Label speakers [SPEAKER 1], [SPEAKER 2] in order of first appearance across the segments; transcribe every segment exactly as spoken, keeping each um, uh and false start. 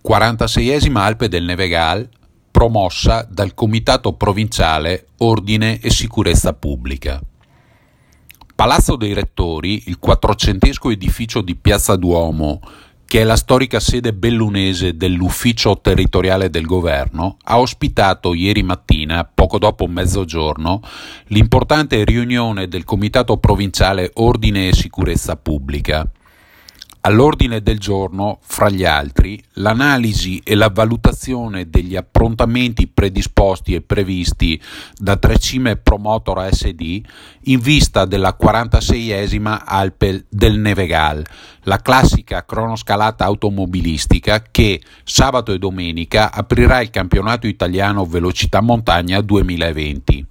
[SPEAKER 1] quarantaseiesima Alpe del Nevegal, promossa dal Comitato Provinciale Ordine e Sicurezza Pubblica. Palazzo dei Rettori, il quattrocentesco edificio di Piazza Duomo, che è la storica sede bellunese dell'Ufficio Territoriale del Governo, ha ospitato ieri mattina, poco dopo mezzogiorno, l'importante riunione del Comitato Provinciale Ordine e Sicurezza Pubblica. All'ordine del giorno, fra gli altri, l'analisi e la valutazione degli approntamenti predisposti e previsti da Trecime Promotor S D in vista della quarantaseiesima Alpe del Nevegal, la classica cronoscalata automobilistica che sabato e domenica aprirà il campionato italiano Velocità Montagna duemilaventi.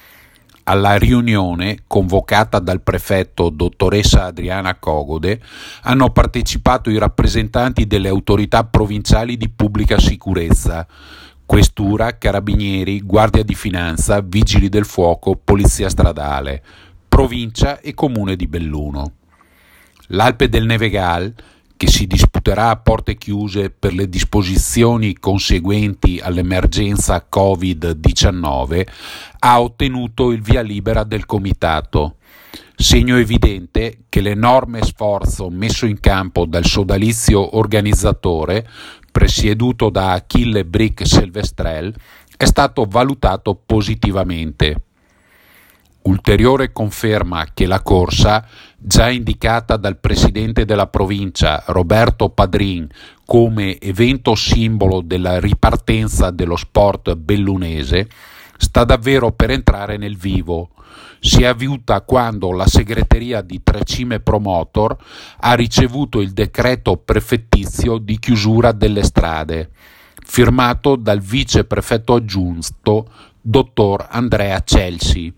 [SPEAKER 1] Alla riunione, convocata dal prefetto dottoressa Adriana Cogode, hanno partecipato i rappresentanti delle autorità provinciali di pubblica sicurezza, questura, carabinieri, guardia di finanza, vigili del fuoco, polizia stradale, provincia e comune di Belluno. L'Alpe del Nevegal, che si disputerà a porte chiuse per le disposizioni conseguenti all'emergenza covid diciannove, ha ottenuto il via libera del comitato, segno evidente che l'enorme sforzo messo in campo dal sodalizio organizzatore, presieduto da Achille Bric Silvestrel, è stato valutato positivamente. Ulteriore conferma che la corsa, già indicata dal presidente della provincia Roberto Padrin come evento simbolo della ripartenza dello sport bellunese, sta davvero per entrare nel vivo. Si è avviuta quando la segreteria di Trecime Promotor ha ricevuto il decreto prefettizio di chiusura delle strade, firmato dal vice prefetto aggiunto dottor Andrea Celsi.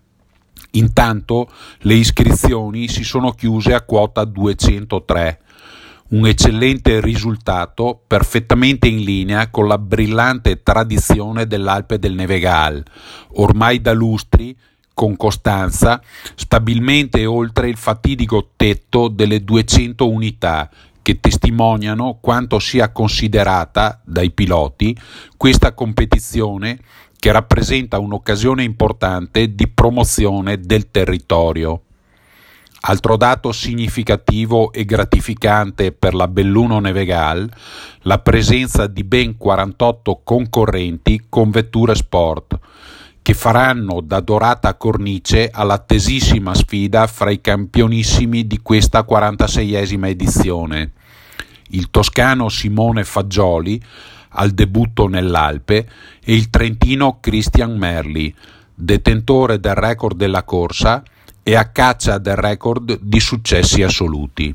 [SPEAKER 1] Intanto le iscrizioni si sono chiuse a quota duecentotré, un eccellente risultato perfettamente in linea con la brillante tradizione dell'Alpe del Nevegal, ormai da lustri, con costanza, stabilmente oltre il fatidico tetto delle duecento unità, che testimoniano quanto sia considerata dai piloti questa competizione, che rappresenta un'occasione importante di promozione del territorio. Altro dato significativo e gratificante per la Belluno Nevegal, la presenza di ben quarantotto concorrenti con vetture sport, che faranno da dorata cornice all'attesissima sfida fra i campionissimi di questa quarantaseiesima edizione. Il toscano Simone Fagioli, al debutto nell'Alpe, e il trentino Christian Merli, detentore del record della corsa e a caccia del record di successi assoluti.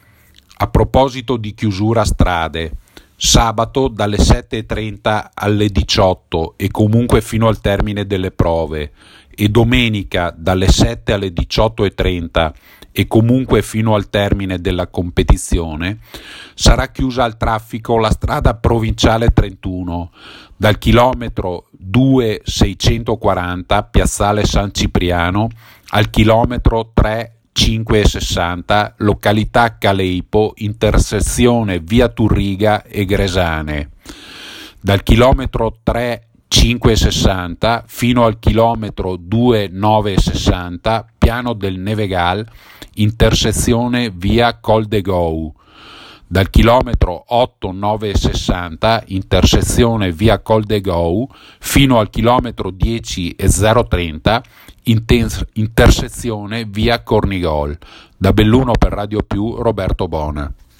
[SPEAKER 1] A proposito di chiusura strade, sabato dalle sette e trenta alle diciotto e comunque fino al termine delle prove, e domenica dalle sette alle diciotto e trenta e comunque fino al termine della competizione, sarà chiusa al traffico la strada provinciale trentuno, dal chilometro due seicentoquaranta Piazzale San Cipriano al chilometro tre cinquecentosessanta località Caleipo, intersezione via Turriga e Gresane, dal chilometro tre cinquecentosessanta fino al chilometro due novecentosessanta piano del Nevegal, intersezione via Col de Gou, dal chilometro otto novecentosessanta intersezione via Col de Gou fino al chilometro dieci e zero trenta inter- intersezione via Cornigol. Da Belluno per Radio Più, Roberto Bona.